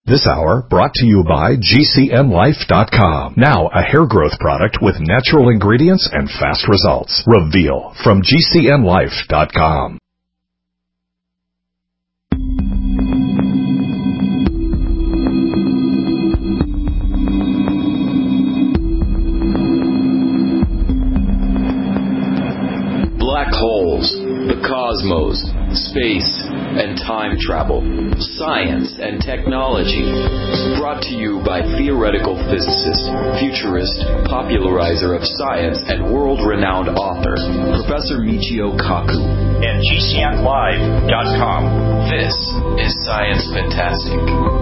This hour brought to you by GCNlife.com. Now a hair growth product with natural ingredients and fast results. Reveal from GCNlife.com. Black holes, the cosmos, space, and time travel, science and technology. Brought to you by theoretical physicist, futurist, popularizer of science, and world-renowned author, Professor Michio Kaku. And GCNlive.com. This is Science Fantastic.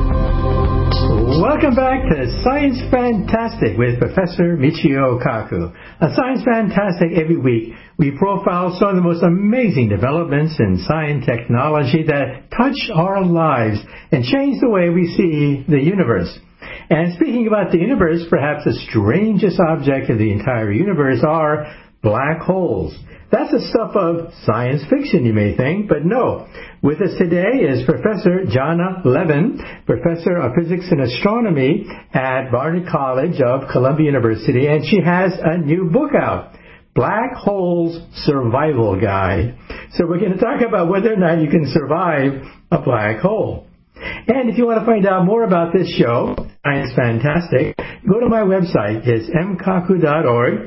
Welcome back to Science Fantastic with Professor Michio Kaku. On Science Fantastic, every week we profile some of the most amazing developments in science technology that touch our lives and change the way we see the universe. And speaking about the universe, perhaps the strangest object of the entire universe are black holes. That's the stuff of science fiction, you may think, but no. With us today is Professor Jana Levin, Professor of Physics and Astronomy at Barnard College of Columbia University, and she has a new book out, Black Holes Survival Guide. So we're going to talk about whether or not you can survive a black hole. And if you want to find out more about this show, Science Fantastic, go to my website. It's mkaku.org.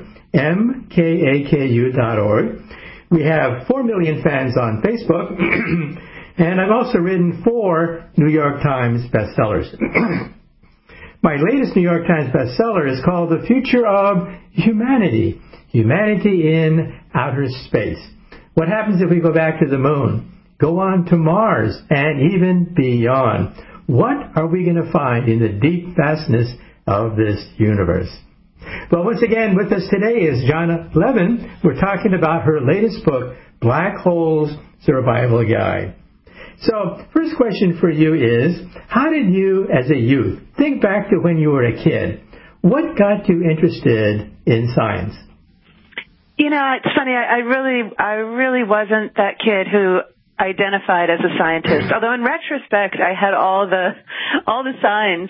mkaku.org. We have 4 million fans on Facebook, and I've also written 4 New York Times bestsellers. My latest New York Times bestseller is called The Future of Humanity, Humanity in Outer Space. What happens if we go back to the moon, go on to Mars, and even beyond? What are we going to find in the deep vastness of this universe? Well, once again, with us today is Jana Levin. We're talking about her latest book, Black Holes Survival Guide. So, first question for you is, how did you, as a youth, think back to when you were a kid? What got you interested in science? You know, it's funny. I really wasn't that kid who identified as a scientist. Although in retrospect, I had all the signs.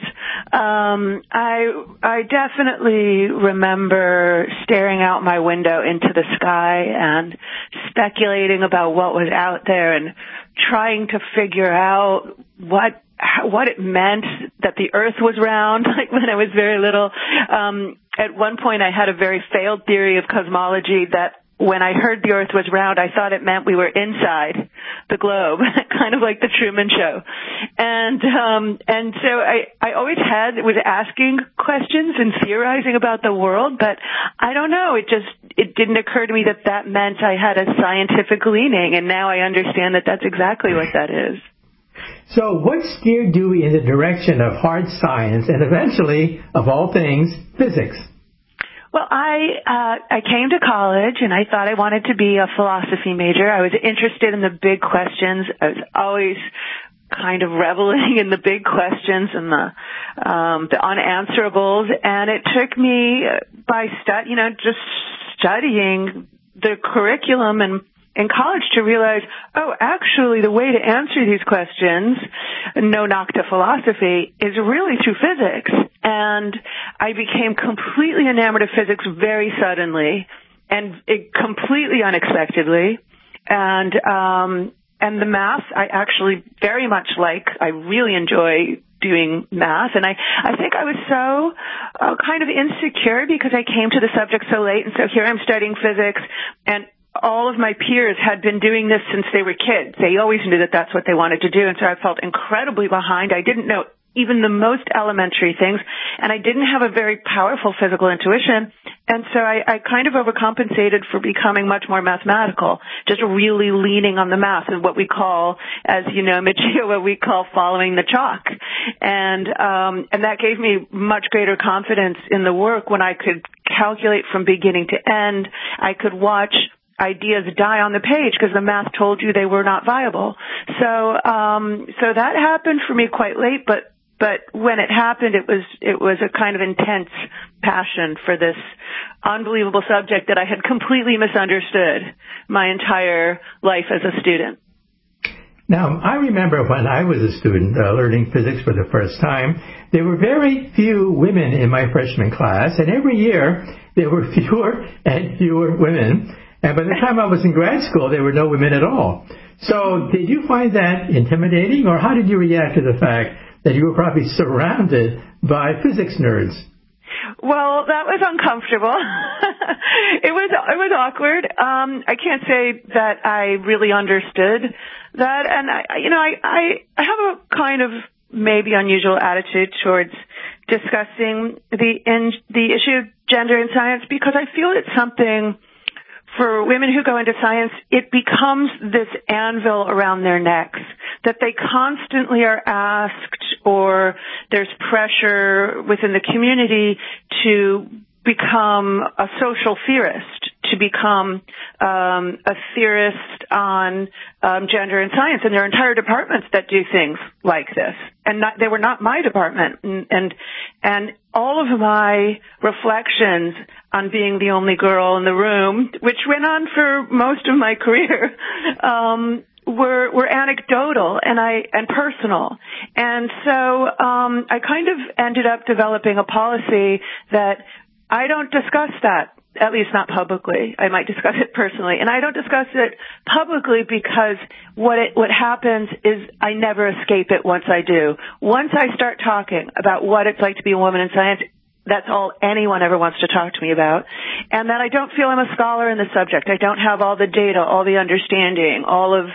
I definitely remember staring out my window into the sky and speculating about what was out there and trying to figure out what it meant that the Earth was round, like when I was very little. At one point, I had a very failed theory of cosmology that when I heard the Earth was round, I thought it meant we were inside the globe, kind of like the Truman Show. And so I always was asking questions and theorizing about the world, but I don't know, it didn't occur to me that meant I had a scientific leaning, and now I understand that that's exactly what that is. So what steered you in the direction of hard science and eventually, of all things, physics? Well, I came to college and I thought I wanted to be a philosophy major. I was interested in the big questions. I was always kind of reveling in the big questions and the unanswerables. And it took me by just studying the curriculum and in college to realize, actually the way to answer these questions, no knock to philosophy, is really through physics. And I became completely enamored of physics very suddenly and completely unexpectedly. And the math I actually very much like. I really enjoy doing math. And I think I was so kind of insecure because I came to the subject so late. And so here I'm studying physics, and all of my peers had been doing this since they were kids. They always knew that that's what they wanted to do, and so I felt incredibly behind. I didn't know even the most elementary things, and I didn't have a very powerful physical intuition, and so I kind of overcompensated for becoming much more mathematical, just really leaning on the math and what we call, as you know, Michio, what we call following the chalk. And that gave me much greater confidence in the work when I could calculate from beginning to end. I could watch ideas die on the page because the math told you they were not viable. So that happened for me quite late, but when it happened, it was a kind of intense passion for this unbelievable subject that I had completely misunderstood my entire life as a student. Now, I remember when I was a student learning physics for the first time, there were very few women in my freshman class, and every year there were fewer and fewer women. And by the time I was in grad school, there were no women at all. So did you find that intimidating, or how did you react to the fact that you were probably surrounded by physics nerds? Well, that was uncomfortable. It was awkward. I can't say that I really understood that, and I have a kind of maybe unusual attitude towards discussing the issue of gender in science, because I feel it's something for women who go into science, it becomes this anvil around their necks that they constantly are asked, or there's pressure within the community to become a social theorist, to become a theorist on gender and science. And there are entire departments that do things like this. And they were not my department. And all of my reflections on being the only girl in the room, which went on for most of my career, were anecdotal and personal. And so I kind of ended up developing a policy that I don't discuss that, at least not publicly. I might discuss it personally. And I don't discuss it publicly because what happens is I never escape it once I do. Once I start talking about what it's like to be a woman in science, that's all anyone ever wants to talk to me about. And that I don't feel I'm a scholar in the subject. I don't have all the data, all the understanding, all of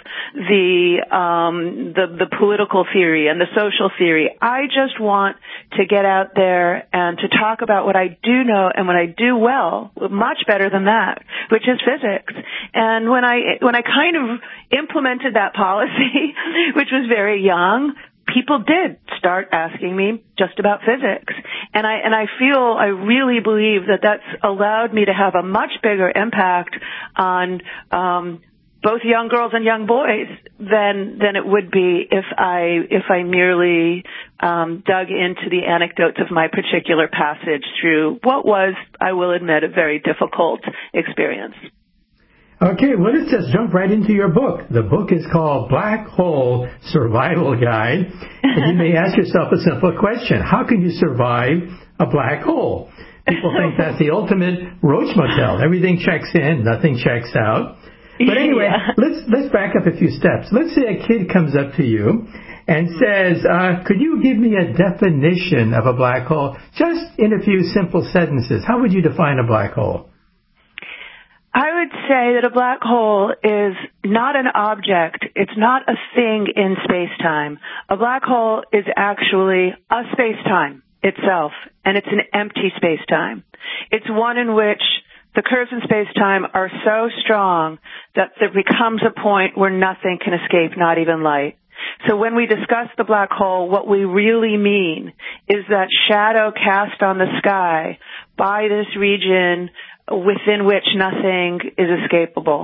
the political theory and the social theory. I just want to get out there and to talk about what I do know and what I do well, much better than that, which is physics. And when I kind of implemented that policy, which was very young, people did start asking me just about physics. And I really believe that that's allowed me to have a much bigger impact on both young girls and young boys than it would be if I merely dug into the anecdotes of my particular passage through what was, I will admit, a very difficult experience. Okay, well, let's just jump right into your book. The book is called Black Hole Survival Guide. And you may ask yourself a simple question. How can you survive a black hole? People think that's the ultimate Roach Motel. Everything checks in, nothing checks out. But anyway, let's back up a few steps. Let's say a kid comes up to you and says, could you give me a definition of a black hole? Just in a few simple sentences. How would you define a black hole? I would say that a black hole is not an object. It's not a thing in space-time. A black hole is actually a space-time itself, and it's an empty space-time. It's one in which the curves in space-time are so strong that there becomes a point where nothing can escape, not even light. So when we discuss the black hole, what we really mean is that shadow cast on the sky by this region within which nothing is escapable.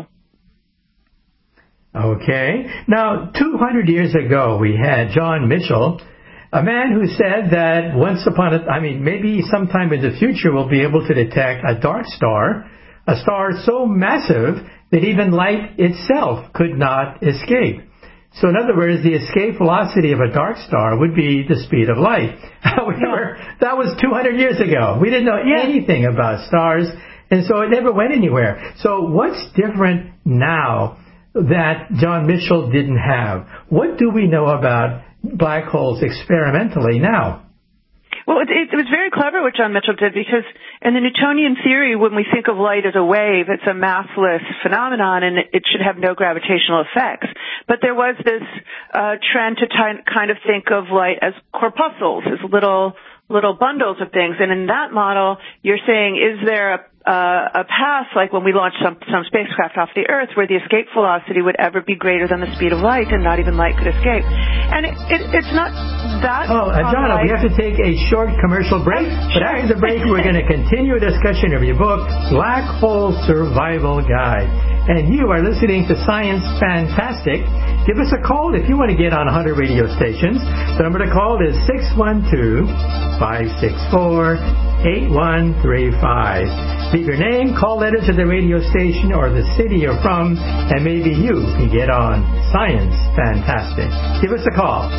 Okay. Now, 200 years ago, we had John Mitchell, a man who said that maybe sometime in the future we'll be able to detect a dark star, a star so massive that even light itself could not escape. So in other words, the escape velocity of a dark star would be the speed of light. However, that was 200 years ago. We didn't know anything about stars, and so it never went anywhere. So what's different now that John Mitchell didn't have? What do we know about black holes experimentally now? Well, it was very clever what John Mitchell did, because in the Newtonian theory, when we think of light as a wave, it's a massless phenomenon and it should have no gravitational effects. But there was this trend to kind of think of light as corpuscles, as little bundles of things. And in that model, you're saying, is there a path, like when we launch some spacecraft off the Earth, where the escape velocity would ever be greater than the speed of light, and not even light could escape? And it's not that. Oh, Donna, we have to take a short commercial break. But after the break, we're going to continue a discussion of your book, Black Hole Survival Guide. And you are listening to Science Fantastic. Give us a call if you want to get on 100 radio stations. The number to call is 612-564-8135. Leave your name, call letter to the radio station or the city you're from, and maybe you can get on Science Fantastic. Give us a call.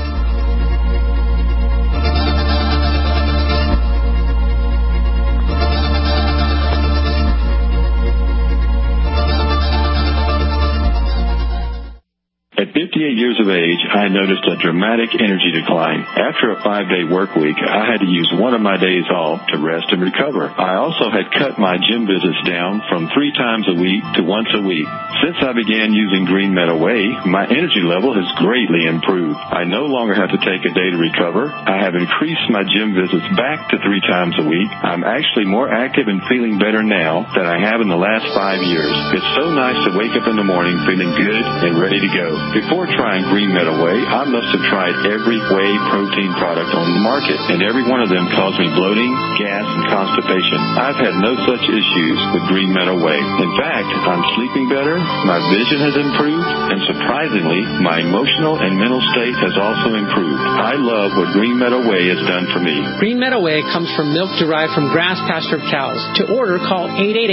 At 58 years of age, I noticed a dramatic energy decline. After a 5-day work week, I had to use one of my days off to rest and recover. I also had cut my gym visits down from 3 times a week to once a week. Since I began using Green Meadow Whey, my energy level has greatly improved. I no longer have to take a day to recover. I have increased my gym visits back to 3 times a week. I'm actually more active and feeling better now than I have in the last 5 years. It's so nice to wake up in the morning feeling good and ready to go. Before trying Green Meadow Whey, I must have tried every whey protein product on the market, and every one of them caused me bloating, gas, and constipation. I've had no such issues with Green Meadow Whey. In fact, I'm sleeping better, my vision has improved, and surprisingly, my emotional and mental state has also improved. I love what Green Meadow Whey has done for me. Green Meadow Whey comes from milk derived from grass-pastured cows. To order, call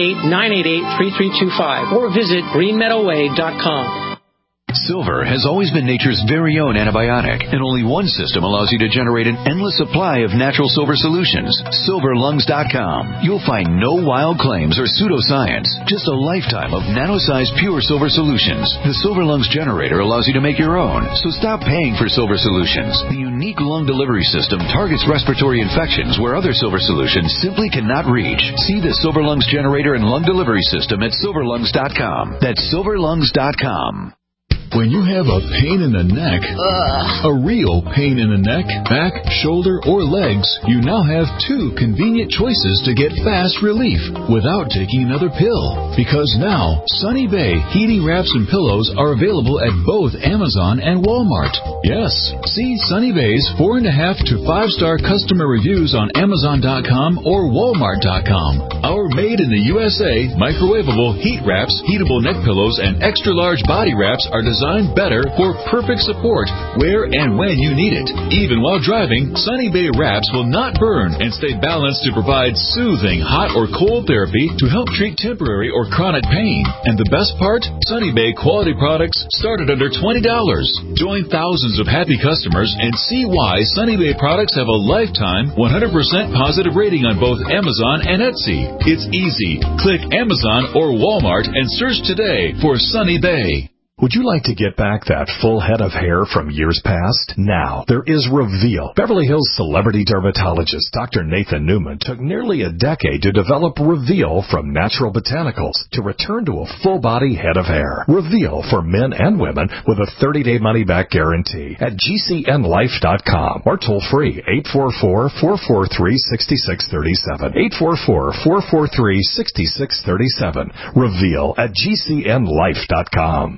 888-988-3325 or visit greenmeadowwhey.com. Silver has always been nature's very own antibiotic, and only one system allows you to generate an endless supply of natural silver solutions. SilverLungs.com. You'll find no wild claims or pseudoscience, just a lifetime of nano-sized pure silver solutions. The Silver Lungs generator allows you to make your own, so stop paying for silver solutions. The unique lung delivery system targets respiratory infections where other silver solutions simply cannot reach. See the Silver Lungs generator and lung delivery system at SilverLungs.com. That's SilverLungs.com. When you have a pain in the neck, a real pain in the neck, back, shoulder, or legs, you now have 2 convenient choices to get fast relief without taking another pill. Because now, Sunny Bay heating wraps and pillows are available at both Amazon and Walmart. Yes, see Sunny Bay's 4.5 to 5-star customer reviews on Amazon.com or Walmart.com. Our made in the USA microwavable heat wraps, heatable neck pillows, and extra-large body wraps are designed better for perfect support where and when you need it. Even while driving, Sunny Bay wraps will not burn and stay balanced to provide soothing hot or cold therapy to help treat temporary or chronic pain. And the best part? Sunny Bay quality products start at under $20. Join thousands of happy customers and see why Sunny Bay products have a lifetime 100% positive rating on both Amazon and Etsy. It's easy. Click Amazon or Walmart and search today for Sunny Bay. Would you like to get back that full head of hair from years past? Now, there is Reveal. Beverly Hills celebrity dermatologist Dr. Nathan Newman took nearly a decade to develop Reveal from natural botanicals to return to a full-body head of hair. Reveal for men and women with a 30-day money-back guarantee at GCNlife.com or toll-free 844-443-6637. 844-443-6637. Reveal at GCNlife.com.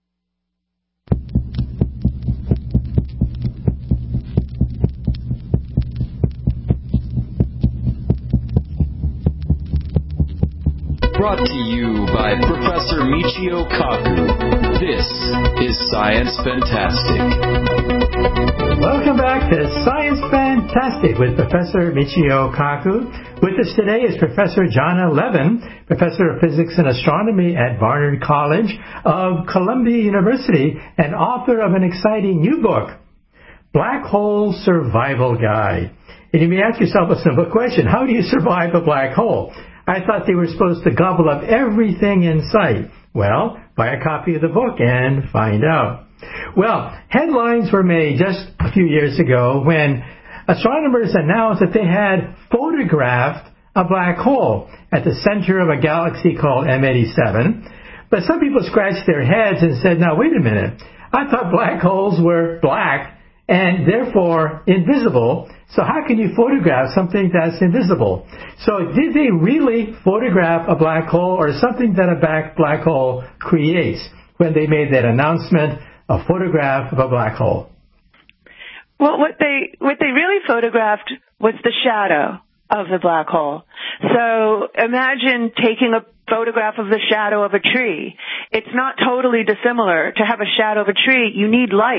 Brought to you by Professor Michio Kaku. This is Science Fantastic. Welcome back to Science Fantastic with Professor Michio Kaku. With us today is Professor Jana Levin, Professor of Physics and Astronomy at Barnard College of Columbia University and author of an exciting new book, Black Hole Survival Guide. And you may ask yourself a simple question: how do you survive a black hole? I thought they were supposed to gobble up everything in sight. Well, buy a copy of the book and find out. Well, headlines were made just a few years ago when astronomers announced that they had photographed a black hole at the center of a galaxy called M87. But some people scratched their heads and said, now, wait a minute. I thought black holes were black and therefore invisible. So how can you photograph something that's invisible? So did they really photograph a black hole or something that a black hole creates when they made that announcement, a photograph of a black hole? Well, what they really photographed was the shadow of the black hole. So imagine taking a photograph of the shadow of a tree. It's not totally dissimilar. To have a shadow of a tree, you need light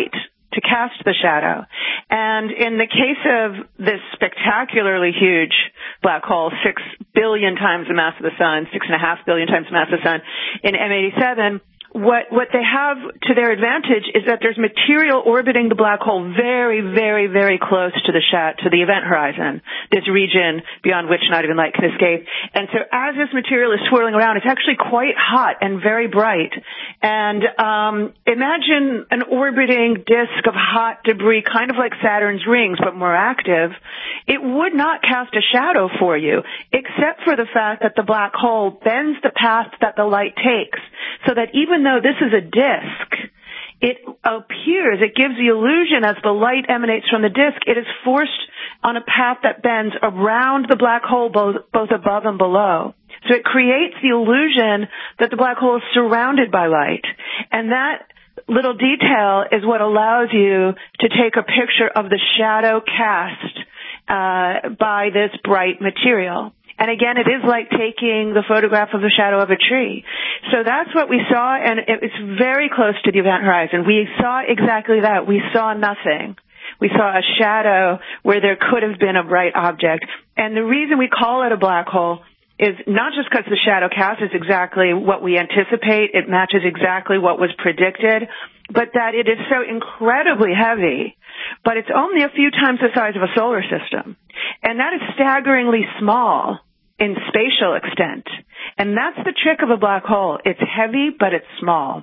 to cast the shadow. And in the case of this spectacularly huge black hole, 6 billion times the mass of the sun, 6.5 billion times the mass of the sun, in M87, what they have to their advantage is that there's material orbiting the black hole very, very, very close to the event horizon, this region beyond which not even light can escape. And so as this material is swirling around, it's actually quite hot and very bright. And imagine an orbiting disk of hot debris, kind of like Saturn's rings, but more active. It would not cast a shadow for you, except for the fact that the black hole bends the path that the light takes, so that even though this is a disk, it appears, it gives the illusion as the light emanates from the disk, it is forced on a path that bends around the black hole, both above and below. So it creates the illusion that the black hole is surrounded by light. And that little detail is what allows you to take a picture of the shadow cast by this bright material. And again, it is like taking the photograph of the shadow of a tree. So that's what we saw, and it's very close to the event horizon. We saw exactly that. We saw nothing. We saw a shadow where there could have been a bright object. And the reason we call it a black hole is not just because the shadow cast is exactly what we anticipate, it matches exactly what was predicted, but that it is so incredibly heavy, but it's only a few times the size of a solar system. And that is staggeringly small in spatial extent. And that's the trick of a black hole. It's heavy, but it's small.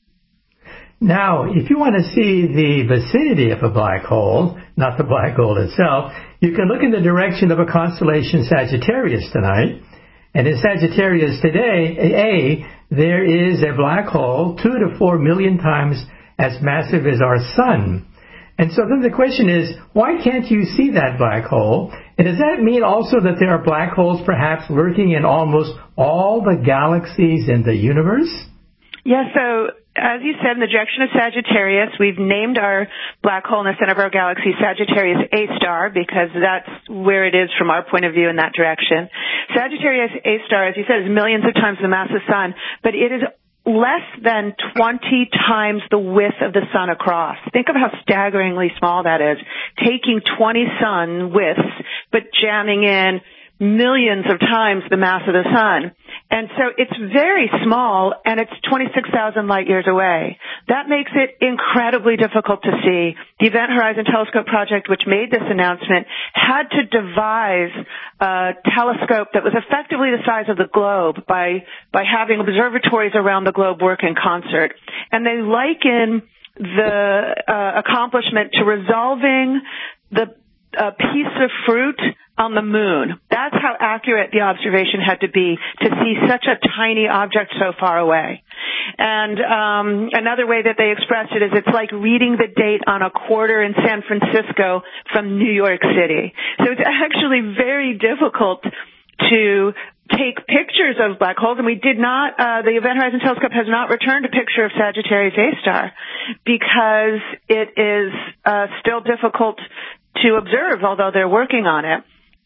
Now, if you want to see the vicinity of a black hole, not the black hole itself, you can look in the direction of a constellation Sagittarius tonight. And in Sagittarius today, there is a black hole 2 to 4 million times as massive as our sun. And so then the question is, why can't you see that black hole? And does that mean also that there are black holes perhaps lurking in almost all the galaxies in the universe? Yeah, so as you said, in the direction of Sagittarius, we've named our black hole in the center of our galaxy Sagittarius A star because that's where it is from our point of view in that direction. Sagittarius A star, as you said, is millions of times the mass of the sun, but it is less than 20 times the width of the sun across. Think of how staggeringly small that is. Taking 20 sun widths, but jamming in millions of times the mass of the sun. And so it's very small, and it's 26,000 light years away. That makes it incredibly difficult to see. The Event Horizon Telescope Project, which made this announcement, had to devise a telescope that was effectively the size of the globe by having observatories around the globe work in concert. And they liken the accomplishment to resolving the piece of fruit on the moon. That's how accurate the observation had to be to see such a tiny object so far away. And another way that they expressed it is it's like reading the date on a quarter in San Francisco from New York City. So it's actually very difficult to take pictures of black holes, and we did not, the Event Horizon Telescope has not returned a picture of Sagittarius A star because it is still difficult to observe, although they're working on it.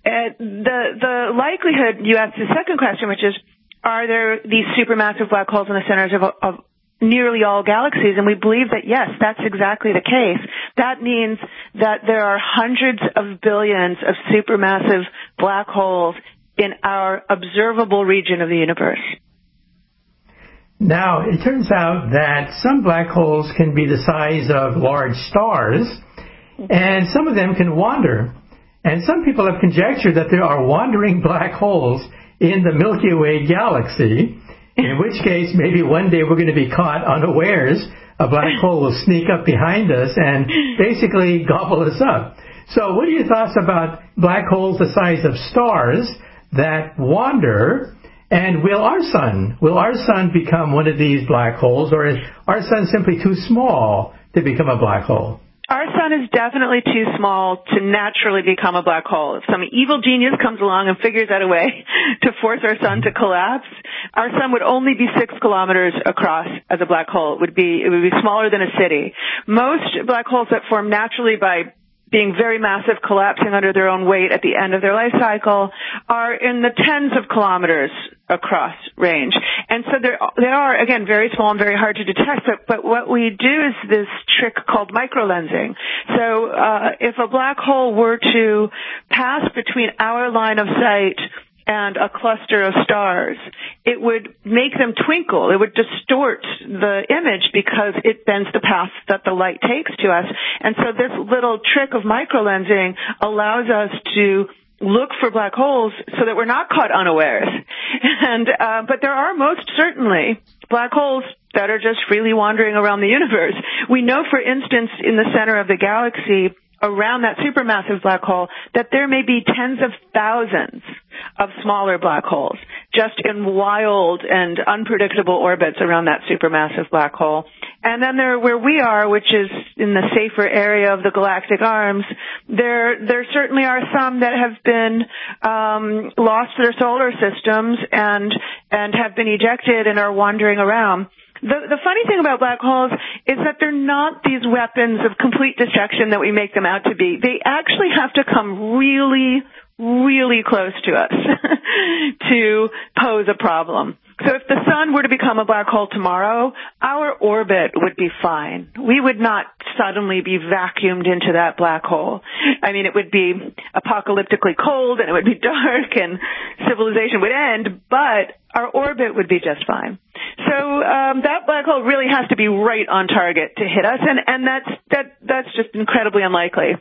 The likelihood, you asked the second question, which is, are there these supermassive black holes in the centers of nearly all galaxies? And we believe that, yes, that's exactly the case. That means that there are hundreds of billions of supermassive black holes in our observable region of the universe. Now, it turns out that some black holes can be the size of large stars, and some of them can wander. And some people have conjectured that there are wandering black holes in the Milky Way galaxy, in which case maybe one day we're going to be caught unawares. A black hole will sneak up behind us and basically gobble us up. So what are your thoughts about black holes the size of stars that wander? And will our sun become one of these black holes, or is our sun simply too small to become a black hole? Our sun is definitely too small to naturally become a black hole. If some evil genius comes along and figures out a way to force our sun to collapse, our sun would only be 6 kilometers across as a black hole. It would be smaller than a city. Most black holes that form naturally by being very massive, collapsing under their own weight at the end of their life cycle, are in the tens of kilometers across range. And so they are, again, very small and very hard to detect, but what we do is this trick called microlensing. So if a black hole were to pass between our line of sight and a cluster of stars, it would make them twinkle. It would distort the image because it bends the path that the light takes to us. And so this little trick of microlensing allows us to look for black holes so that we're not caught unawares. And but there are most certainly black holes that are just freely wandering around the universe. We know, for instance, in the center of the galaxy, around that supermassive black hole, that there may be tens of thousands of smaller black holes just in wild and unpredictable orbits around that supermassive black hole. And then there, where we are, which is in the safer area of the galactic arms, there certainly are some that have been lost to their solar systems and have been ejected and are wandering around. The funny thing about black holes is that they're not these weapons of complete destruction that we make them out to be. They actually have to come really, really close to us to pose a problem. So if the sun were to become a black hole tomorrow, our orbit would be fine. We would not suddenly be vacuumed into that black hole. I mean, it would be apocalyptically cold and it would be dark and civilization would end, but our orbit would be just fine. So that black hole really has to be right on target to hit us, and that's just incredibly unlikely.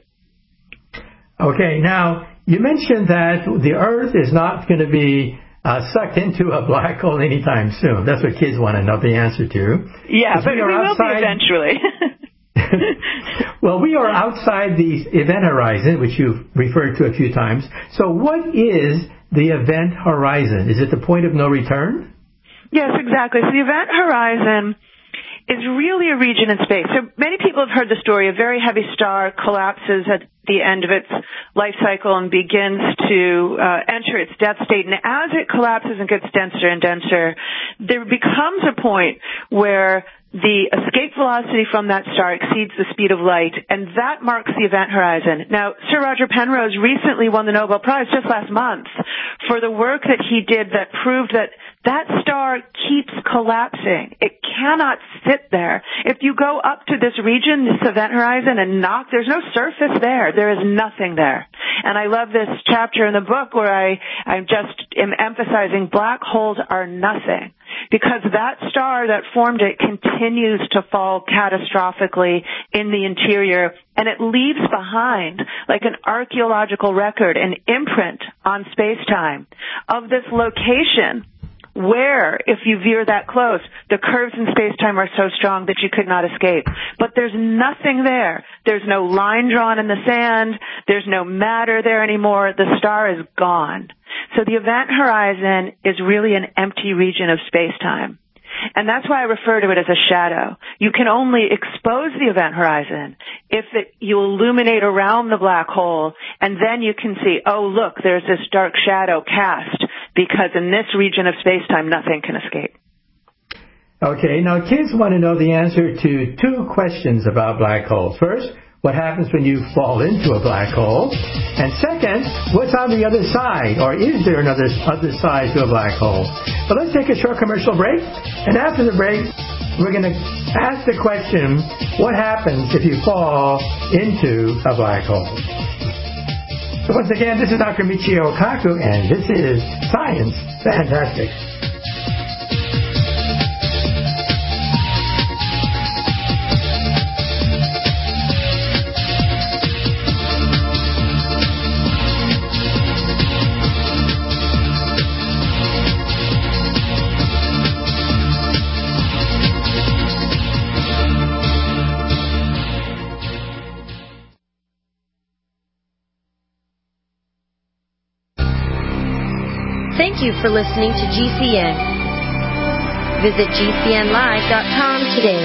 Okay, now you mentioned that the Earth is not going to be sucked into a black hole anytime soon. That's what kids want to know the answer to. Yeah, but we will be eventually. Well, we are outside the event horizon, which you've referred to a few times. So what is the event horizon? Is it the point of no return? Yes, exactly. So the event horizon is really a region in space. So many people have heard the story. A very heavy star collapses at the end of its life cycle and begins to enter its death state. And as it collapses and gets denser and denser, there becomes a point where the escape velocity from that star exceeds the speed of light, and that marks the event horizon. Now, Sir Roger Penrose recently won the Nobel Prize just last month for the work that he did that proved that that star keeps collapsing. It cannot sit there. If you go up to this region, this event horizon, and knock, there's no surface there. There is nothing there. And I love this chapter in the book where I just am emphasizing black holes are nothing, because that star that formed it continues to fall catastrophically in the interior, and it leaves behind, like an archaeological record, an imprint on space-time of this location where, if you veer that close, the curves in space-time are so strong that you could not escape. But there's nothing there. There's no line drawn in the sand. There's no matter there anymore. The star is gone. So the event horizon is really an empty region of space-time. And that's why I refer to it as a shadow. You can only expose the event horizon if you illuminate around the black hole, and then you can see, oh, look, there's this dark shadow cast, because in this region of space-time, nothing can escape. Okay, now kids want to know the answer to two questions about black holes. First, what happens when you fall into a black hole? And second, what's on the other side? Or is there another other side to a black hole? But let's take a short commercial break. And after the break, we're going to ask the question, what happens if you fall into a black hole? So once again, this is Dr. Michio Kaku, and this is Science Fantastic. Thank you for listening to GCN. Visit GCNlive.com today.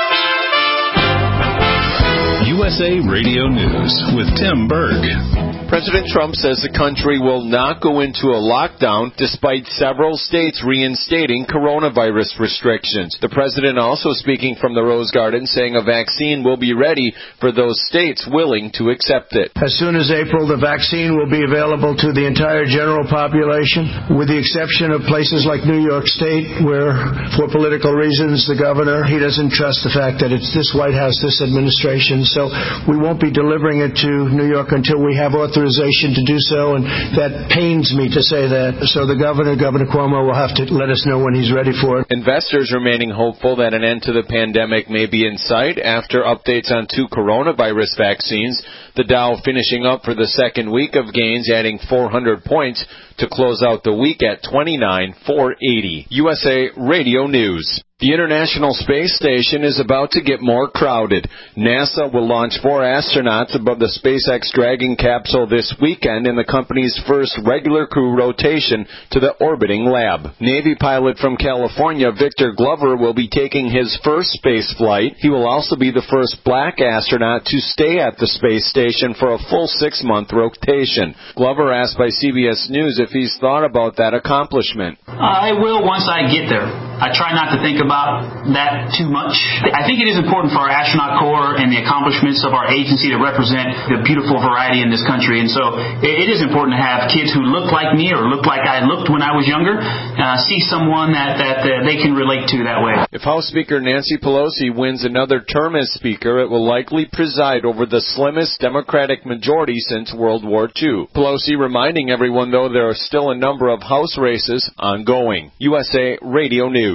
USA Radio News with Tim Berg. President Trump says the country will not go into a lockdown despite several states reinstating coronavirus restrictions. The president also speaking from the Rose Garden saying a vaccine will be ready for those states willing to accept it. As soon as April, the vaccine will be available to the entire general population, with the exception of places like New York State, where, for political reasons, the governor, he doesn't trust the fact that it's this White House, this administration, so we won't be delivering it to New York until we have authorization to do so, and that pains me to say that. So the Governor Cuomo, will have to let us know when he's ready for it. Investors remaining hopeful that an end to the pandemic may be in sight after updates on 2 coronavirus vaccines. The Dow finishing up for the second week of gains, adding 400 points to close out the week at 29,480. USA Radio News. The International Space Station is about to get more crowded. NASA will launch 4 astronauts above the SpaceX Dragon capsule this weekend in the company's first regular crew rotation to the orbiting lab. Navy pilot from California, Victor Glover, will be taking his first space flight. He will also be the first black astronaut to stay at the space station for a full 6-month rotation. Glover asked by CBS News if he's thought about that accomplishment. I will once I get there. I try not to think about that too much. I think it is important for our astronaut corps and the accomplishments of our agency to represent the beautiful variety in this country. And so it is important to have kids who look like me or look like I looked when I was younger, see someone that they can relate to that way. If House Speaker Nancy Pelosi wins another term as Speaker, it will likely preside over the slimmest Democratic majority since World War II. Pelosi reminding everyone, though, there are still a number of House races ongoing. USA Radio News.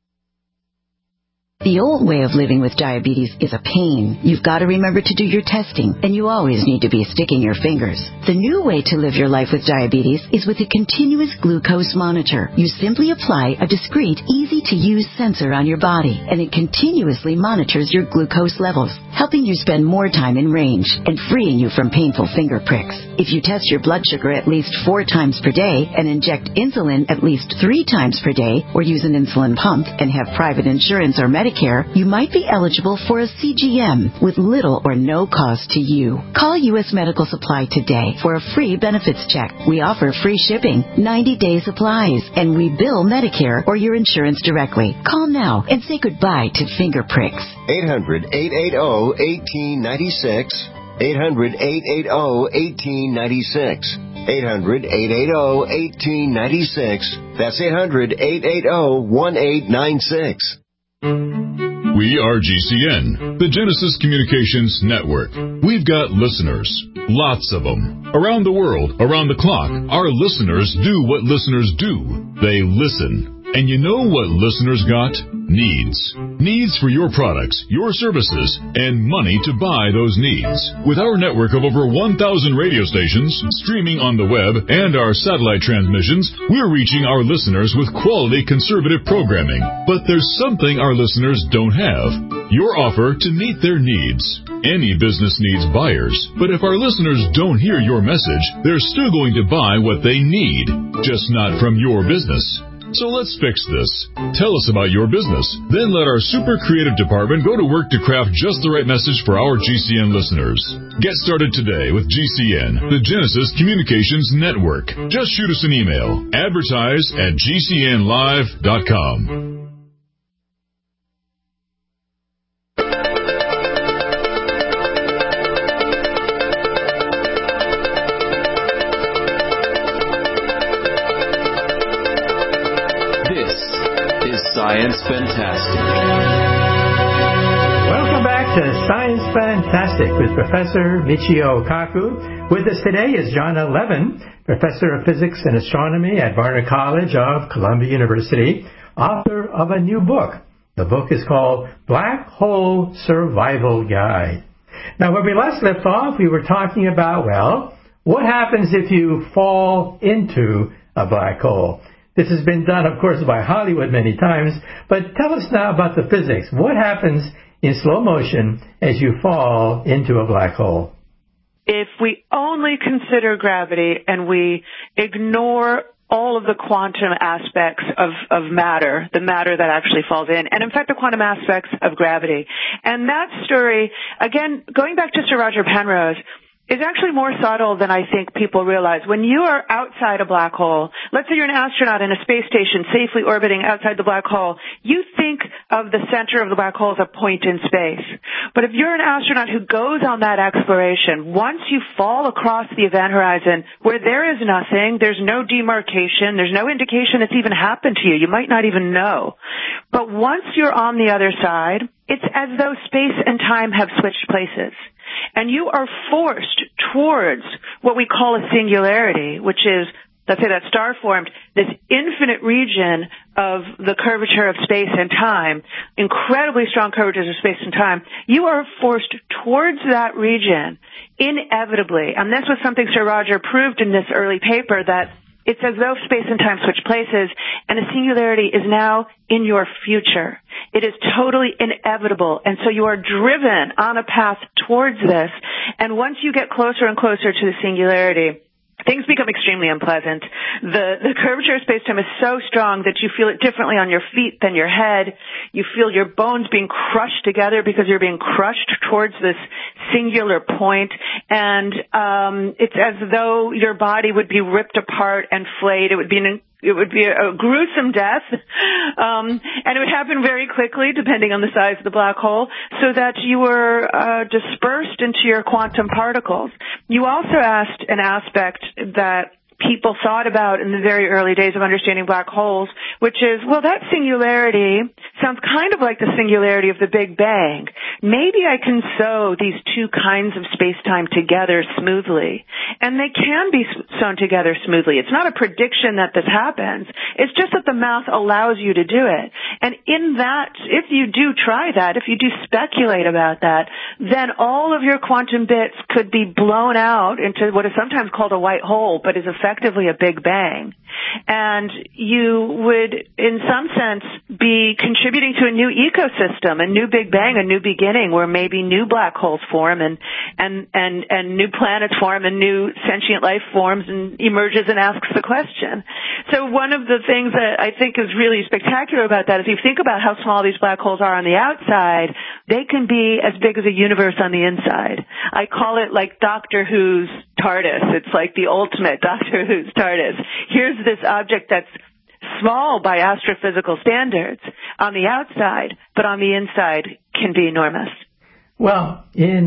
The old way of living with diabetes is a pain. You've got to remember to do your testing, and you always need to be sticking your fingers. The new way to live your life with diabetes is with a continuous glucose monitor. You simply apply a discreet, easy-to-use sensor on your body, and it continuously monitors your glucose levels, helping you spend more time in range and freeing you from painful finger pricks. If you test your blood sugar at least 4 times per day and inject insulin at least 3 times per day, or use an insulin pump and have private insurance or Medicare, you might be eligible for a CGM with little or no cost to you. Call U.S. Medical Supply today for a free benefits check. We offer free shipping, 90-day supplies, and we bill Medicare or your insurance directly. Call now and say goodbye to finger pricks. 800-880-1896. 800-880-1896. 800-880-1896. That's 800-880-1896. We are GCN, the Genesis Communications Network. We've got listeners, lots of them. Around the world, around the clock, our listeners do what listeners do. They listen. And you know what listeners got? Needs. Needs for your products, your services, and money to buy those needs. With our network of over 1,000 radio stations, streaming on the web, and our satellite transmissions, we're reaching our listeners with quality conservative programming. But there's something our listeners don't have. Your offer to meet their needs. Any business needs buyers, but if our listeners don't hear your message, they're still going to buy what they need, just not from your business. So let's fix this. Tell us about your business. Then let our super creative department go to work to craft just the right message for our GCN listeners. Get started today with GCN, the Genesis Communications Network. Just shoot us an email. Advertise@GCNlive.com. Science Fantastic. Welcome back to Science Fantastic with Professor Michio Kaku. With us today is John Levin, Professor of Physics and Astronomy at Barnard College of Columbia University, author of a new book. The book is called Black Hole Survival Guide. Now, when we last left off, we were talking about, well, what happens if you fall into a black hole? This has been done, of course, by Hollywood many times, but tell us now about the physics. What happens in slow motion as you fall into a black hole? If we only consider gravity and we ignore all of the quantum aspects of matter, the matter that actually falls in, and in fact the quantum aspects of gravity. And that story, again, going back to Sir Roger Penrose, is actually more subtle than I think people realize. When you are outside a black hole, let's say you're an astronaut in a space station safely orbiting outside the black hole, you think of the center of the black hole as a point in space. But if you're an astronaut who goes on that exploration, once you fall across the event horizon where there is nothing, there's no demarcation, there's no indication it's even happened to you, you might not even know. But once you're on the other side, it's as though space and time have switched places. And you are forced towards what we call a singularity, which is, let's say that star formed, this infinite region of the curvature of space and time, incredibly strong curvatures of space and time. You are forced towards that region inevitably. And this was something Sir Roger proved in this early paper, that it's as though space and time switch places, and a singularity is now in your future. It is totally inevitable, and so you are driven on a path towards this, and once you get closer and closer to the singularity, things become extremely unpleasant. The curvature of space-time is so strong that you feel it differently on your feet than your head. You feel your bones being crushed together because you're being crushed towards this singular point. And it's as though your body would be ripped apart and flayed. It would be a gruesome death, and it would happen very quickly, depending on the size of the black hole, so that you were dispersed into your quantum particles. You also asked an aspect that people thought about in the very early days of understanding black holes, which is, well, that singularity sounds kind of like the singularity of the Big Bang. Maybe I can sew these two kinds of space-time together smoothly. And they can be sewn together smoothly. It's not a prediction that this happens. It's just that the math allows you to do it. And in that, if you do try that, if you do speculate about that, then all of your quantum bits could be blown out into what is sometimes called a white hole, but is effectively a Big Bang. And you would, in some sense, be contributing to a new ecosystem, a new Big Bang, a new beginning, where maybe new black holes form and new planets form and new sentient life forms and emerges and asks the question. So one of the things that I think is really spectacular about that is, if you think about how small these black holes are on the outside, they can be as big as a universe on the inside. I call it like Doctor Who's TARDIS. It's like the ultimate Doctor Who's TARDIS. Here's this object that's small by astrophysical standards on the outside, but on the inside can be enormous. Well, in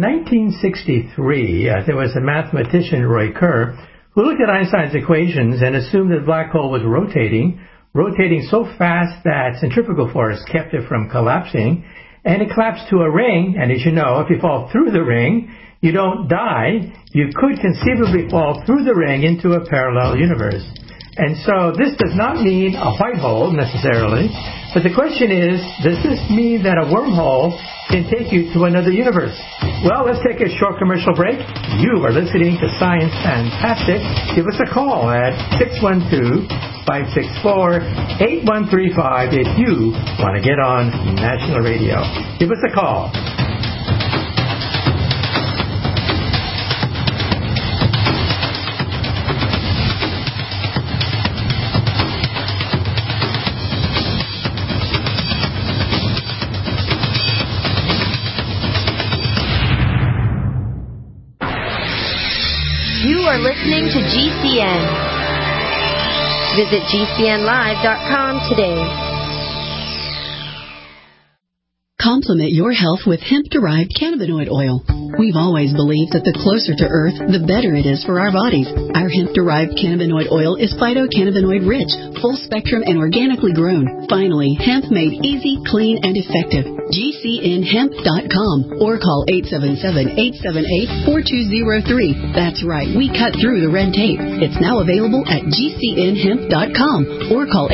1963, there was a mathematician, Roy Kerr, who looked at Einstein's equations and assumed that the black hole was rotating so fast that centrifugal force kept it from collapsing, and it collapsed to a ring. And as you know, if you fall through the ring, you don't die. You could conceivably fall through the ring into a parallel universe. And so this does not mean a white hole necessarily, but the question is, does this mean that a wormhole can take you to another universe? Well, let's take a short commercial break. You are listening to Science Fantastic. Give us a call at 612-564-8135 if you want to get on national radio. Give us a call. You are listening to GCN. Visit GCNlive.com today. Complement your health with hemp-derived cannabinoid oil. We've always believed that the closer to Earth, the better it is for our bodies. Our hemp-derived cannabinoid oil is phytocannabinoid-rich, full-spectrum, and organically grown. Finally, hemp made easy, clean, and effective. GCNhemp.com or call 877-878-4203. That's right, we cut through the red tape. It's now available at GCNhemp.com or call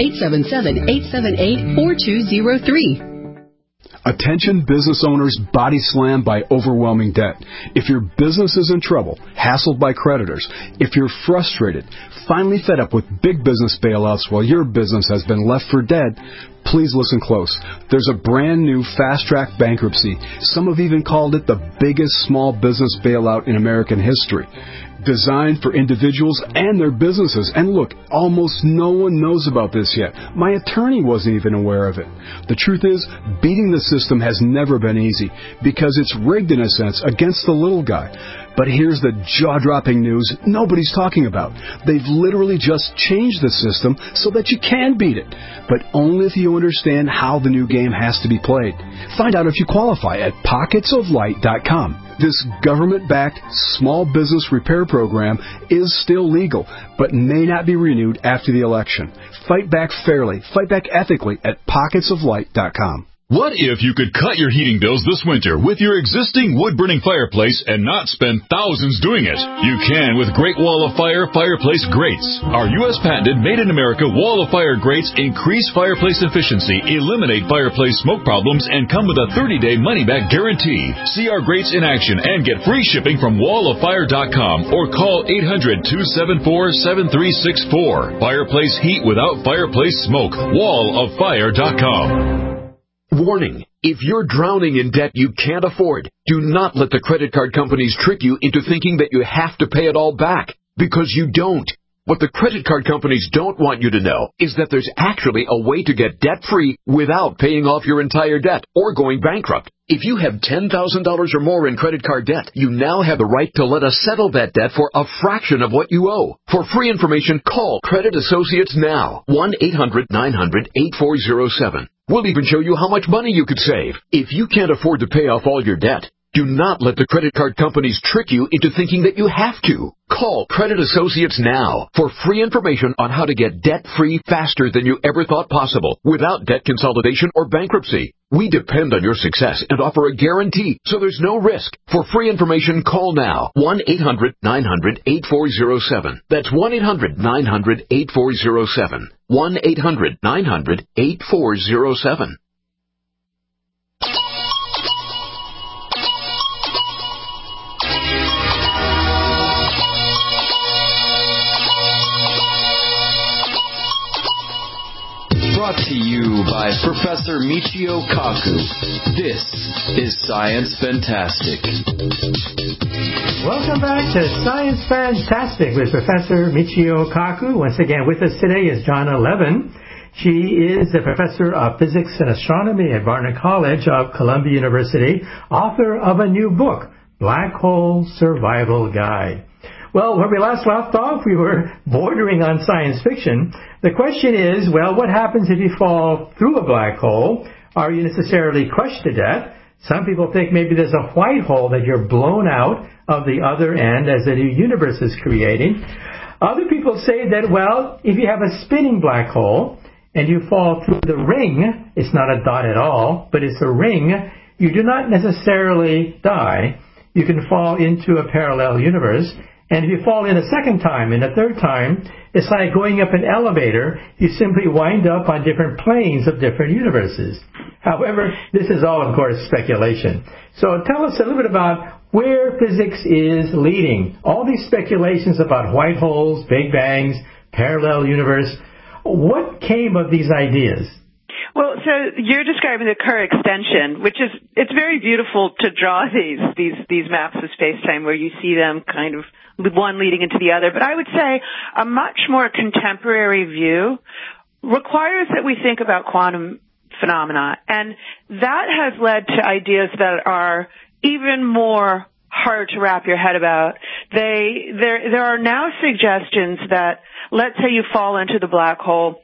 877-878-4203. Attention business owners body slammed by overwhelming debt. If your business is in trouble, hassled by creditors, if you're frustrated, finally fed up with big business bailouts while your business has been left for dead, please listen close. There's a brand new fast-track bankruptcy. Some have even called it the biggest small business bailout in American history. Designed for individuals and their businesses. And look, almost no one knows about this yet. My attorney wasn't even aware of it. The truth is, beating the system has never been easy because it's rigged in a sense against the little guy. But here's the jaw-dropping news nobody's talking about. They've literally just changed the system so that you can beat it, but only if you understand how the new game has to be played. Find out if you qualify at pocketsoflight.com. This government-backed small business repair program is still legal, but may not be renewed after the election. Fight back fairly, fight back ethically at pocketsoflight.com. What if you could cut your heating bills this winter with your existing wood-burning fireplace and not spend thousands doing it? You can with Great Wall of Fire fireplace grates. Our U.S. patented made-in-America Wall of Fire grates increase fireplace efficiency, eliminate fireplace smoke problems, and come with a 30-day money-back guarantee. See our grates in action and get free shipping from walloffire.com or call 800-274-7364. Fireplace heat without fireplace smoke. walloffire.com. Warning. If you're drowning in debt you can't afford, do not let the credit card companies trick you into thinking that you have to pay it all back, because you don't. What the credit card companies don't want you to know is that there's actually a way to get debt-free without paying off your entire debt or going bankrupt. If you have $10,000 or more in credit card debt, you now have the right to let us settle that debt for a fraction of what you owe. For free information, call Credit Associates now. 1-800-900-8407. We'll even show you how much money you could save. If you can't afford to pay off all your debt, do not let the credit card companies trick you into thinking that you have to. Call Credit Associates now for free information on how to get debt-free faster than you ever thought possible without debt consolidation or bankruptcy. We depend on your success and offer a guarantee, so there's no risk. For free information, call now. 1-800-900-8407. That's 1-800-900-8407. 1-800-900-8407. Brought to you by Professor Michio Kaku. This is Science Fantastic. Welcome back to Science Fantastic with Professor Michio Kaku. Once again, with us today is Jonna Levin. She is a professor of physics and astronomy at Barnard College of Columbia University, author of a new book, Black Hole Survival Guide. Well, when we last left off, we were bordering on science fiction. The question is, well, what happens if you fall through a black hole? Are you necessarily crushed to death? Some people think maybe there's a white hole that you're blown out of the other end as the new universe is creating. Other people say that, well, if you have a spinning black hole and you fall through the ring, it's not a dot at all, but it's a ring, you do not necessarily die. You can fall into a parallel universe. And if you fall in a second time and a third time, it's like going up an elevator. You simply wind up on different planes of different universes. However, this is all, of course, speculation. So tell us a little bit about where physics is leading. All these speculations about white holes, big bangs, parallel universe. What came of these ideas? Well, so you're describing the Kerr extension, which is, it's very beautiful to draw these maps of space-time where you see them kind of one leading into the other. But I would say a much more contemporary view requires that we think about quantum phenomena. And that has led to ideas that are even more hard to wrap your head about. There are now suggestions that, let's say you fall into the black hole,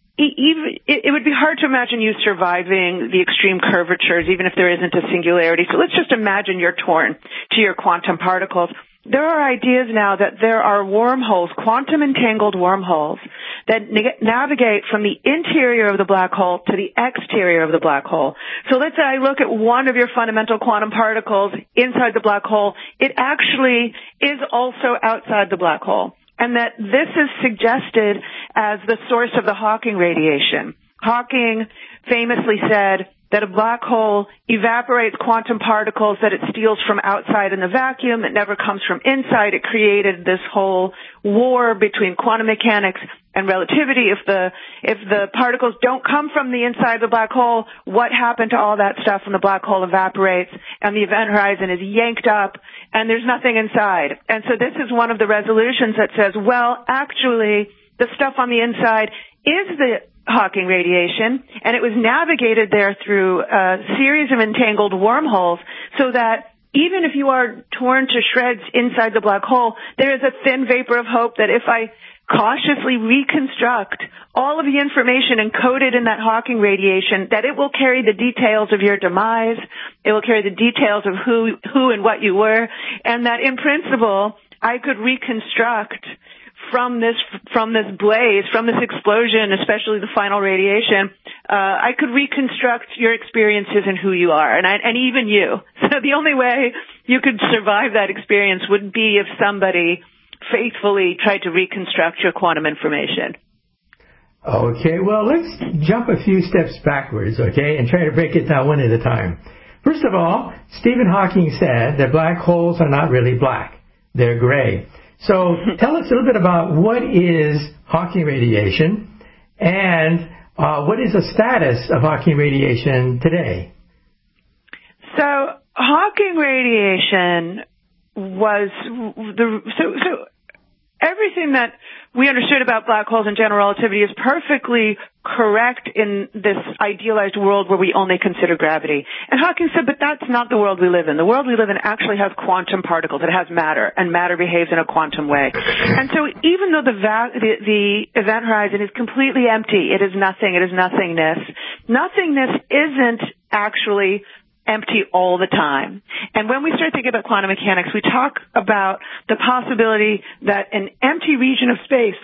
it would be hard to imagine you surviving the extreme curvatures, even if there isn't a singularity. So let's just imagine you're torn to your quantum particles. There are ideas now that there are wormholes, quantum entangled wormholes, that navigate from the interior of the black hole to the exterior of the black hole. So let's say I look at one of your fundamental quantum particles inside the black hole. It actually is also outside the black hole. And that this is suggested as the source of the Hawking radiation. Hawking famously said that a black hole evaporates quantum particles that it steals from outside in the vacuum. It never comes from inside. It created this whole war between quantum mechanics and relativity. If the particles don't come from the inside of the black hole, what happened to all that stuff when the black hole evaporates and the event horizon is yanked up and there's nothing inside? And so this is one of the resolutions that says, well, actually, the stuff on the inside is the Hawking radiation, and it was navigated there through a series of entangled wormholes so that even if you are torn to shreds inside the black hole, there is a thin vapor of hope that if I cautiously reconstruct all of the information encoded in that Hawking radiation, that it will carry the details of your demise, it will carry the details of who and what you were, and that in principle, I could reconstruct from this blaze, from this explosion, especially the final radiation, I could reconstruct your experiences and who you are, and even you. So the only way you could survive that experience would be if somebody faithfully tried to reconstruct your quantum information. Okay, well, let's jump a few steps backwards, okay, and try to break it down one at a time. First of all, Stephen Hawking said that black holes are not really black. They're gray. So tell us a little bit about what is Hawking radiation and what is the status of Hawking radiation today? So Hawking radiation was so everything that we understood about black holes and general relativity is perfectly correct in this idealized world where we only consider gravity. And Hawking said, but that's not the world we live in. The world we live in actually has quantum particles. It has matter, and matter behaves in a quantum way. And so even though the event horizon is completely empty, it is nothing, it is nothingness, nothingness isn't actually empty all the time. And when we start thinking about quantum mechanics, we talk about the possibility that an empty region of space,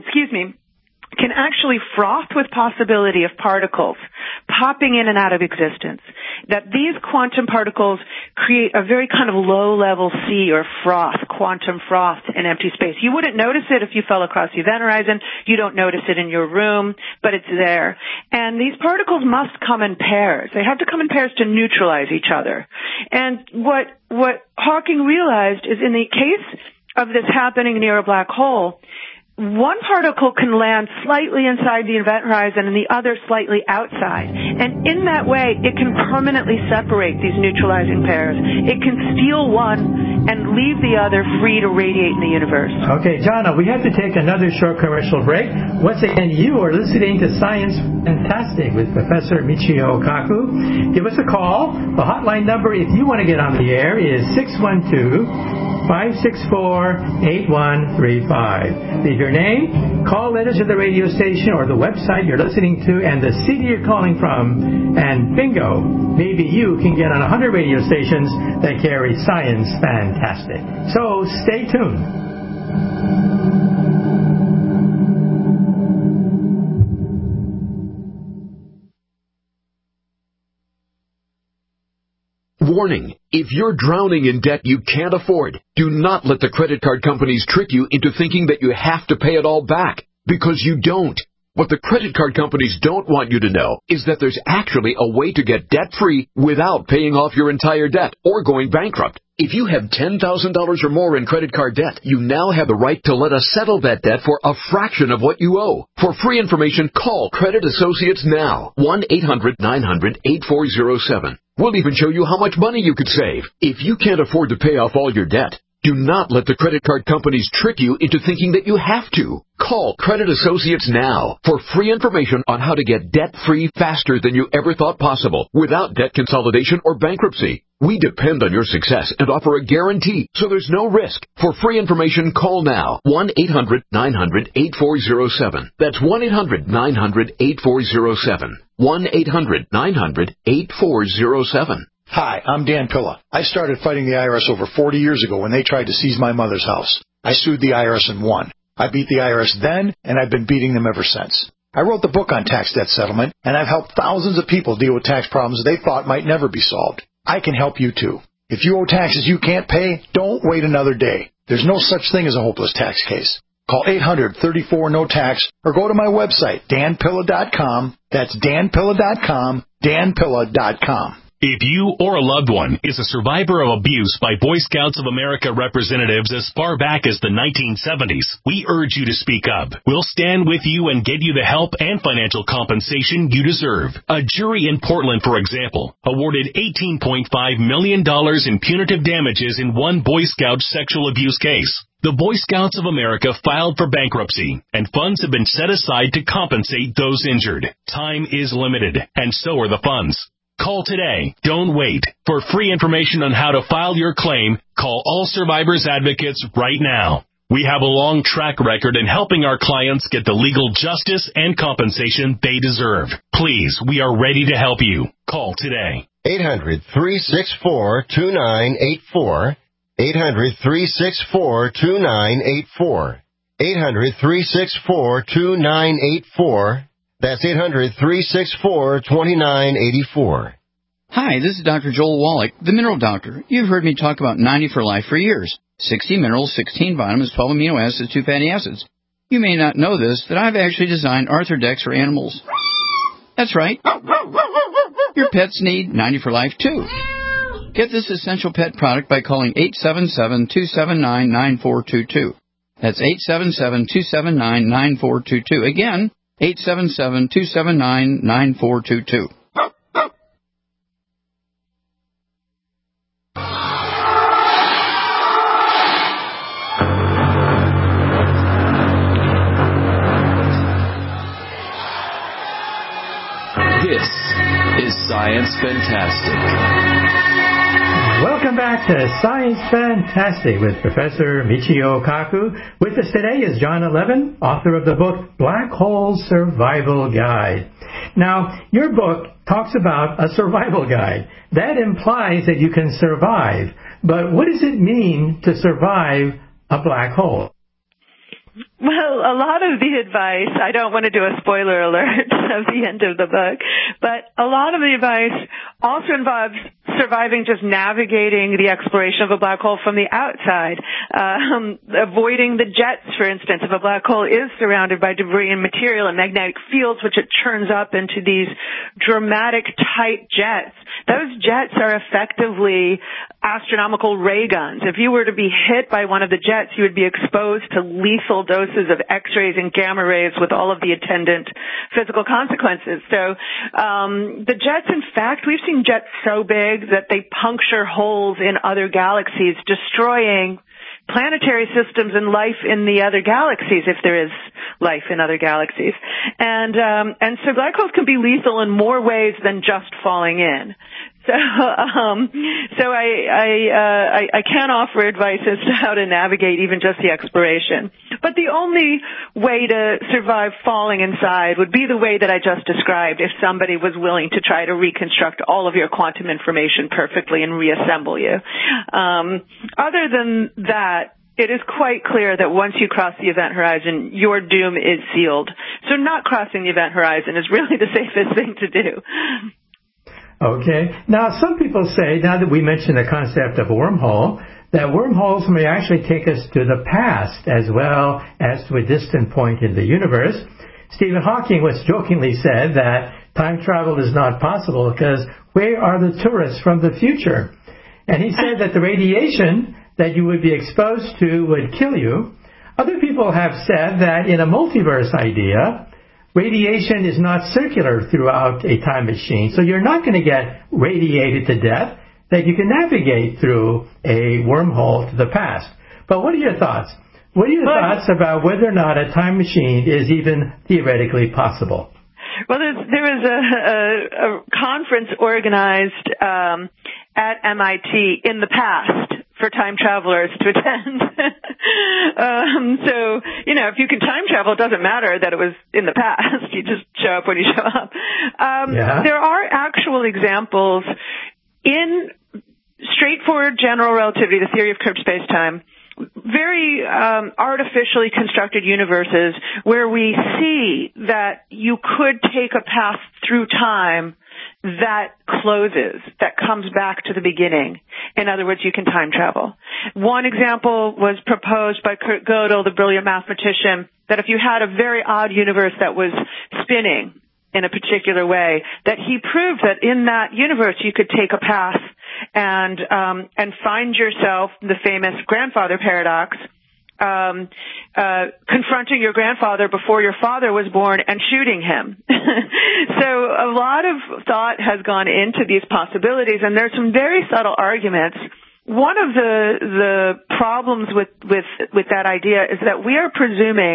can actually froth with possibility of particles popping in and out of existence. That these quantum particles create a very kind of low-level sea or froth, quantum froth in empty space. You wouldn't notice it if you fell across the event horizon. You don't notice it in your room, but it's there. And these particles must come in pairs. They have to come in pairs to neutralize each other. And what Hawking realized is in the case of this happening near a black hole, one particle can land slightly inside the event horizon and the other slightly outside. And in that way, it can permanently separate these neutralizing pairs. It can steal one and leave the other free to radiate in the universe. Okay, Jana, we have to take another short commercial break. Once again, you are listening to Science Fantastic with Professor Michio Kaku. Give us a call. The hotline number, if you want to get on the air, is 612-564-8135. Leave your name, call letters to the radio station or the website you're listening to, and the city you're calling from, and bingo, maybe you can get on 100 radio stations that carry Science Fantastic. So stay tuned. Warning, if you're drowning in debt you can't afford, do not let the credit card companies trick you into thinking that you have to pay it all back, because you don't. What the credit card companies don't want you to know is that there's actually a way to get debt-free without paying off your entire debt or going bankrupt. If you have $10,000 or more in credit card debt, you now have the right to let us settle that debt for a fraction of what you owe. For free information, call Credit Associates now. 1-800-900-8407. We'll even show you how much money you could save. If you can't afford to pay off all your debt, do not let the credit card companies trick you into thinking that you have to. Call Credit Associates now for free information on how to get debt-free faster than you ever thought possible without debt consolidation or bankruptcy. We depend on your success and offer a guarantee, so there's no risk. For free information, call now. 1-800-900-8407. That's 1-800-900-8407. 1-800-900-8407. Hi, I'm Dan Pilla. I started fighting the IRS over 40 years ago when they tried to seize my mother's house. I sued the IRS and won. I beat the IRS then, and I've been beating them ever since. I wrote the book on tax debt settlement, and I've helped thousands of people deal with tax problems they thought might never be solved. I can help you too. If you owe taxes you can't pay, don't wait another day. There's no such thing as a hopeless tax case. Call 800-34-NO-TAX or go to my website, danpilla.com. That's danpilla.com, danpilla.com. If you or a loved one is a survivor of abuse by Boy Scouts of America representatives as far back as the 1970s, we urge you to speak up. We'll stand with you and get you the help and financial compensation you deserve. A jury in Portland, for example, awarded $18.5 million in punitive damages in one Boy Scout sexual abuse case. The Boy Scouts of America filed for bankruptcy, and funds have been set aside to compensate those injured. Time is limited, and so are the funds. Call today. Don't wait. For free information on how to file your claim, call All Survivors Advocates right now. We have a long track record in helping our clients get the legal justice and compensation they deserve. Please, we are ready to help you. Call today. 800-364-2984. 800-364-2984. 800-364-2984. That's 800-364-2984. Hi, this is Dr. Joel Wallach, the Mineral Doctor. You've heard me talk about 90 for Life for years. 60 minerals, 16 vitamins, 12 amino acids, 2 fatty acids. You may not know this, that I've actually designed Arthrodex for animals. That's right. Your pets need 90 for Life, too. Get this essential pet product by calling 877-279-9422. That's 877-279-9422. Again, 877-279-9422. This is Science Fantastic. Welcome back to Science Fantastic with Professor Michio Kaku. With us today is John Levin, author of the book Black Hole Survival Guide. Now, your book talks about a survival guide. That implies that you can survive. But what does it mean to survive a black hole? Well, a lot of the advice, I don't want to do a spoiler alert of the end of the book, but a lot of the advice also involves surviving just navigating the exploration of a black hole from the outside, avoiding the jets, for instance. If a black hole is surrounded by debris and material and magnetic fields, which it churns up into these dramatic, tight jets, those jets are effectively astronomical ray guns. If you were to be hit by one of the jets, you would be exposed to lethal doses of X-rays and gamma rays with all of the attendant physical consequences. So the jets, in fact, we've seen jets so big that they puncture holes in other galaxies, destroying planetary systems and life in the other galaxies, if there is life in other galaxies. And so black holes can be lethal in more ways than just falling in. So I can't offer advice as to how to navigate even just the exploration. But the only way to survive falling inside would be the way that I just described, if somebody was willing to try to reconstruct all of your quantum information perfectly and reassemble you. Other than that, it is quite clear that once you cross the event horizon, your doom is sealed. So not crossing the event horizon is really the safest thing to do. Okay. Now, some people say, now that we mentioned the concept of wormhole, that wormholes may actually take us to the past as well as to a distant point in the universe. Stephen Hawking once jokingly said that time travel is not possible because where are the tourists from the future? And he said that the radiation that you would be exposed to would kill you. Other people have said that in a multiverse idea, radiation is not circular throughout a time machine, so you're not going to get radiated to death, that you can navigate through a wormhole to the past. But what are your thoughts? What are your thoughts about whether or not a time machine is even theoretically possible? Well, there was a conference organized at MIT in the past for time travelers to attend. So, if you can time travel, it doesn't matter that it was in the past. You just show up when you show up. There are actual examples in straightforward general relativity, the theory of curved space-time, very artificially constructed universes where we see that you could take a path through time that closes, that comes back to the beginning. In other words, you can time travel. One example was proposed by Kurt Gödel, the brilliant mathematician, that if you had a very odd universe that was spinning in a particular way, that he proved that in that universe you could take a path and find yourself, the famous grandfather paradox, confronting your grandfather before your father was born and shooting him. So a lot of thought has gone into these possibilities, and there's some very subtle arguments. One of the problems with that idea is that we are presuming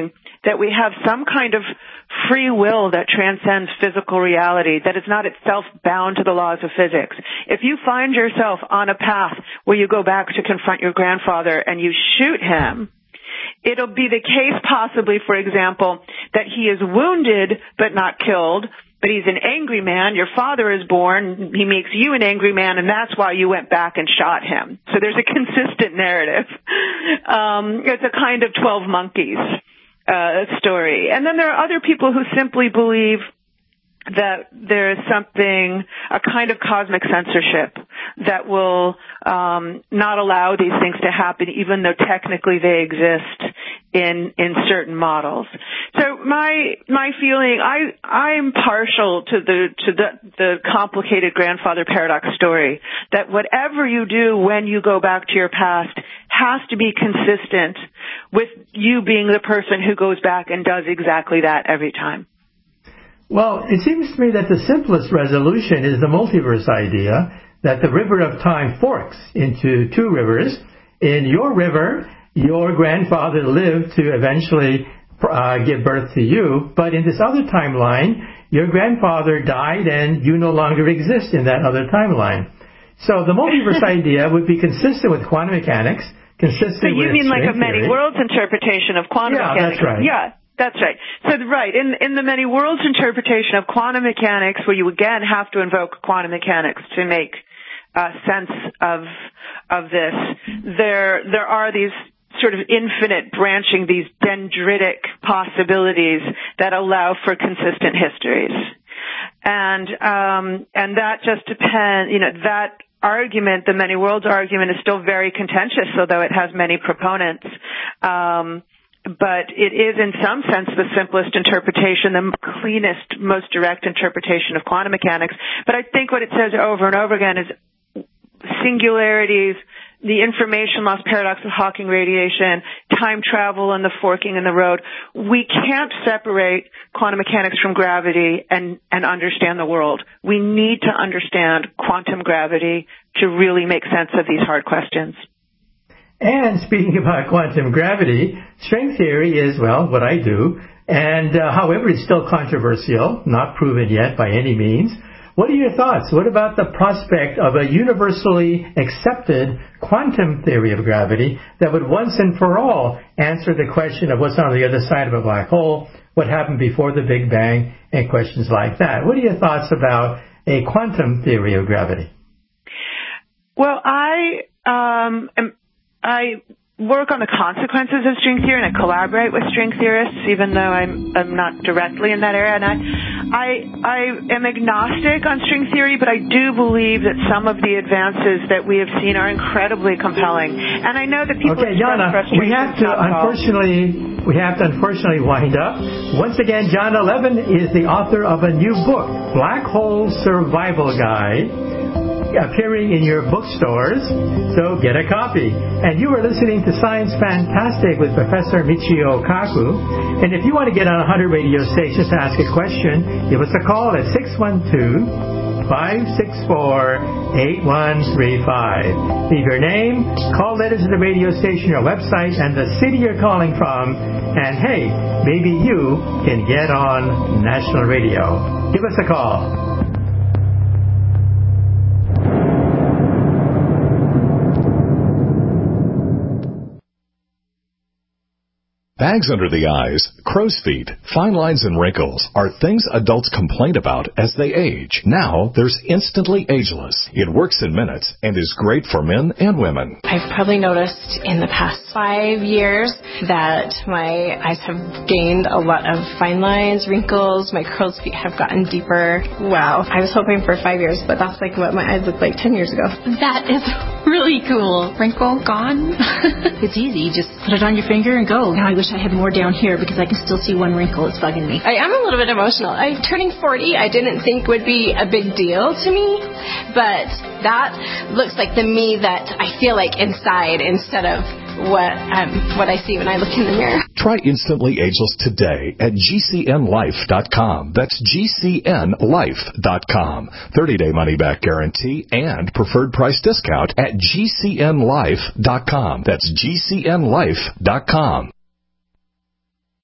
that we have some kind of free will that transcends physical reality, that is not itself bound to the laws of physics. If you find yourself on a path where you go back to confront your grandfather and you shoot him, it'll be the case possibly, for example, that he is wounded but not killed, but he's an angry man. Your father is born. He makes you an angry man, and that's why you went back and shot him. So there's a consistent narrative. It's a kind of 12 monkeys story. And then there are other people who simply believe that there is something, a kind of cosmic censorship that will not allow these things to happen, even though technically they exist in certain models. So my feeling, I'm partial to the complicated grandfather paradox story, that whatever you do when you go back to your past has to be consistent with you being the person who goes back and does exactly that every time. Well, it seems to me that the simplest resolution is the multiverse idea, that the river of time forks into two rivers. In your river, your grandfather lived to eventually give birth to you, but in this other timeline, your grandfather died and you no longer exist in that other timeline. So the multiverse idea would be consistent with quantum mechanics, consistent with So you mean like a many theory. Worlds interpretation of quantum mechanics? That's right. Yeah. That's right. So, right, in the many worlds interpretation of quantum mechanics, where you again have to invoke quantum mechanics to make sense of this, there are these sort of infinite branching, these dendritic possibilities that allow for consistent histories. And that just depends, that argument, the many worlds argument, is still very contentious, although it has many proponents. But it is, in some sense, the simplest interpretation, the cleanest, most direct interpretation of quantum mechanics. But I think what it says over and over again is singularities, the information loss paradox of Hawking radiation, time travel and the forking in the road. We can't separate quantum mechanics from gravity and understand the world. We need to understand quantum gravity to really make sense of these hard questions. And speaking about quantum gravity, string theory is, well, what I do. And however, it's still controversial, not proven yet by any means. What are your thoughts? What about the prospect of a universally accepted quantum theory of gravity that would once and for all answer the question of what's on the other side of a black hole, what happened before the Big Bang, and questions like that? What are your thoughts about a quantum theory of gravity? Well, I work on the consequences of string theory, and I collaborate with string theorists, even though I'm not directly in that area. And I am agnostic on string theory, but I do believe that some of the advances that we have seen are incredibly compelling. And I know that people Okay, Jana, we have to unfortunately wind up. Once again, Jana Levin is the author of a new book, Black Hole Survival Guide, appearing in your bookstores, so get a copy. And you are listening to Science Fantastic with Professor Michio Kaku. And if you want to get on 100 radio stations to ask a question, give us a call at 612-564-8135. Leave your name, call letters to the radio station, your website, and the city you're calling from. And hey, maybe you can get on national radio. Give us a call. Bags under the eyes, crow's feet, fine lines and wrinkles are things adults complain about as they age. Now, there's Instantly Ageless. It works in minutes and is great for men and women. I've probably noticed in the past 5 years that my eyes have gained a lot of fine lines, wrinkles, my crow's feet have gotten deeper. Wow. I was hoping for 5 years, but that's like what my eyes looked like 10 years ago. That is really cool. Wrinkle gone. It's easy. Just put it on your finger and go. Now I wish I had more down here because I can still see one wrinkle. It's bugging me. I am a little bit emotional. I'm turning 40. I didn't think would be a big deal to me, but that looks like the me that I feel like inside instead of what I see when I look in the mirror. Try Instantly Ageless today at GCNLife.com. That's GCNLife.com. 30-day money-back guarantee and preferred price discount at GCNLife.com. That's GCNLife.com.